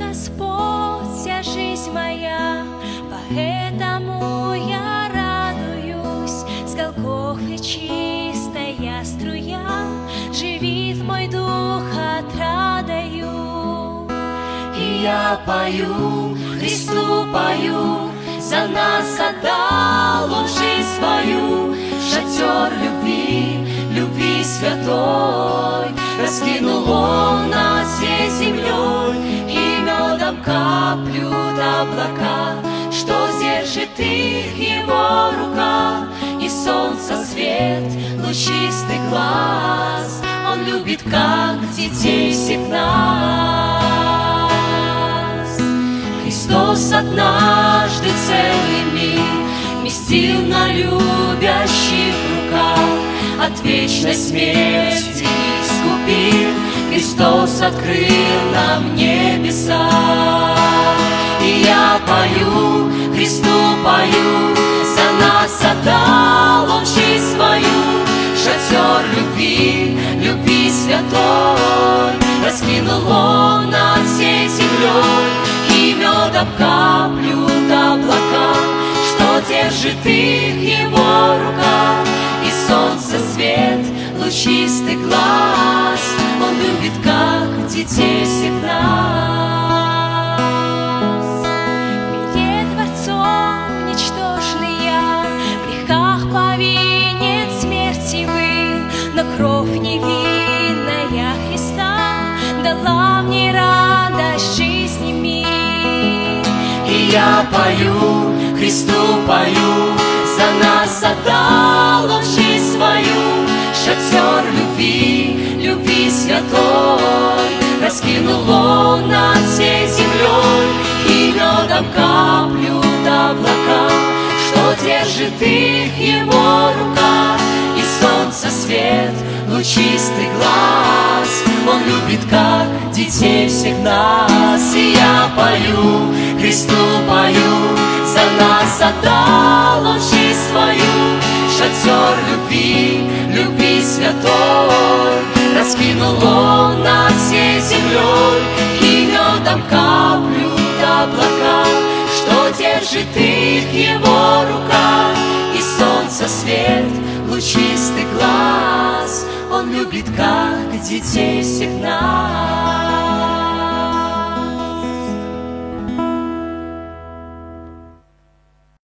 Господь, вся жизнь моя, поэтому я радуюсь. С Голгофы чистая струя живит мой дух отрадою. И я пою, Христу пою, за нас отдал Он жизнь свою. Шатер любви, любви святой, раскинул Он над всей землей, и медом каплют облака, что сдержит их Его рука. И солнца свет, лучистый глаз, Он любит, как детей всех нас. Христос однажды целый мир вместил на любящих руках, от вечной смерти искупил. Христос открыл нам небеса. И я пою, Христу пою, за нас отдал Он жизнь свою. Шатер любви, любви святой, раскинул Он над всей землей, и медом каплют облака, что держит их Его рука. И солнце свет, лучистый глаз, Он любит, как детей всех нас. Перед Творцом ничтожный я, в грехах повинен смерти был, но кровь невинная Христа дала мне радость жизни мир. И я пою, Христу пою, за нас отдал Он жизнь свою. Шатер любви, любви святой, раскинул Он над всей землей, и медом каплют облака, что держит их Его рука. И солнце свет, лучистый глаз, Он любит, как детей всех нас. И я пою, Христу пою, за нас отдал Он жизнь свою. Шатер любви, любви святой, раскинул Он над всей землей, и медом каплют облака, что держит их Его рука. И солнце свет, лучистый глаз, Он любит, как детей всех нас.